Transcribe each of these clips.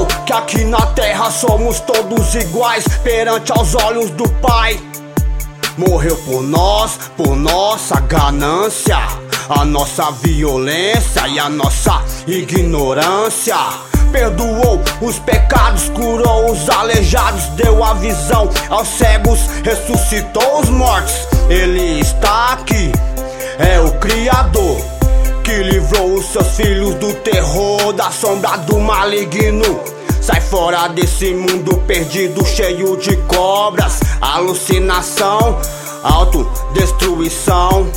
mostrou que aqui na terra somos todos iguais perante aos olhos do Pai. Morreu por nós, por nossa ganância, a nossa violência e a nossa ignorância. Perdoou os pecados, curou os aleijados, deu a visão aos cegos, ressuscitou os mortos. Ele está aqui, é o Criador, que livrou os seus filhos do terror, da sombra do maligno. Sai fora desse mundo perdido, cheio de cobras, alucinação, autodestruição.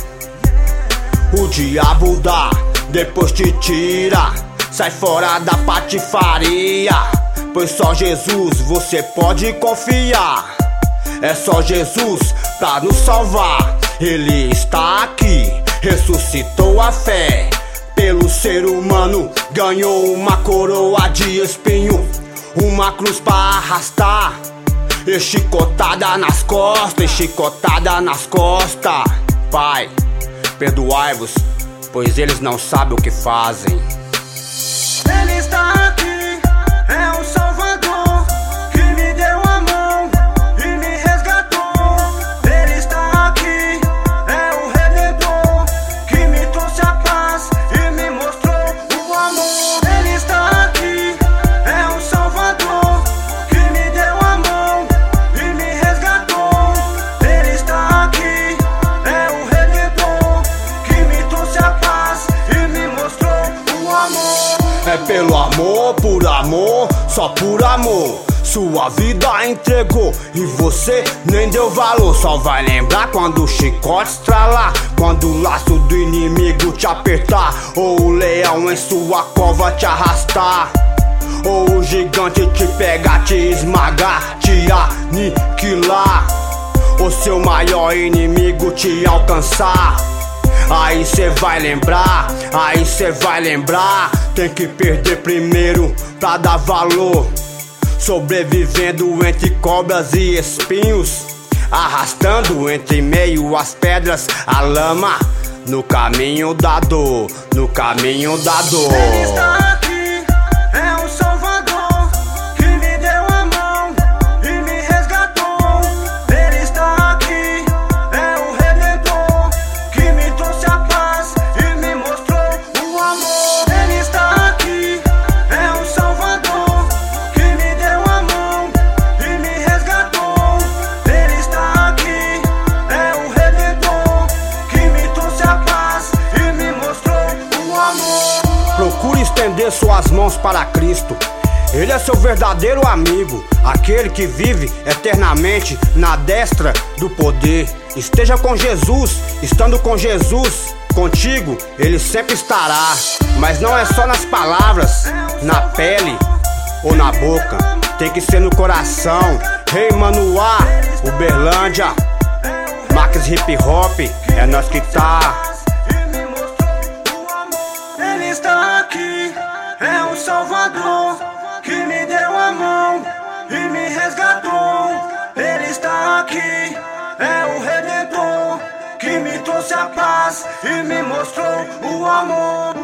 O diabo dá, depois te tira. Sai fora da patifaria, pois só Jesus você pode confiar. É só Jesus pra nos salvar. Ele está aqui, ressuscitou a fé. Pelo ser humano ganhou uma coroa de espinho, uma cruz pra arrastar, e chicotada nas costas, chicotada nas costas. Pai, perdoai-vos, pois eles não sabem o que fazem. Ele está aqui, é o Salvador, que me deu a mão e me resgatou. Ele está aqui, é o Redentor, que me trouxe a paz e me mostrou o amor. Ele está aqui, é o Salvador, que me deu a mão e me resgatou. Ele está aqui, é o Redentor, que me trouxe a paz e me mostrou o amor. É pelo amor, por amor, só por amor. Sua vida entregou e você nem deu valor. Só vai lembrar quando o chicote estralar, quando o laço do inimigo te apertar, ou o leão em sua cova te arrastar, ou o gigante te pegar, te esmagar, te aniquilar, o seu maior inimigo te alcançar. Aí cê vai lembrar, aí cê vai lembrar. Tem que perder primeiro pra dar valor. Sobrevivendo entre cobras e espinhos, arrastando entre meio as pedras a lama, no caminho da dor, no caminho da dor. Ele está aqui, é o Salvador, que me deu a mão e me resgatou. Ele está aqui, é o Redentor, que me trouxe a paz e me mostrou o amor. Ele está aqui, é o Salvador, que me deu a mão e me resgatou. Ele está aqui, é o Redentor, que me trouxe a paz e me mostrou o amor. Procure estender suas mãos para Cristo. Ele é seu verdadeiro amigo, aquele que vive eternamente na destra do poder. Esteja com Jesus, estando com Jesus, contigo Ele sempre estará. Mas não é só nas palavras, na pele ou na boca, tem que ser no coração. Rei Manoá, Uberlândia, Max Hip Hop, é nós que tá. Ele está aqui, é o Salvador, que me deu a mão e me resgatou. Ele está aqui, é o Redentor, que me trouxe a paz e me mostrou o amor.